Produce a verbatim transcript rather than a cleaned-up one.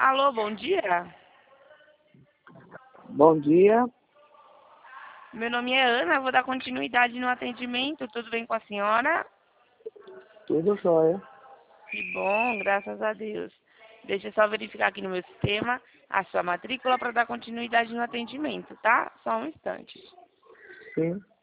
Alô, bom dia. Bom dia, Meu nome é Ana, vou dar continuidade no atendimento. Tudo bem com a senhora? tudo jóia. Que bom, graças a Deus. Deixa eu só verificar aqui no meu sistema a sua matrícula para dar continuidade no atendimento, tá? Só um instante. Sim.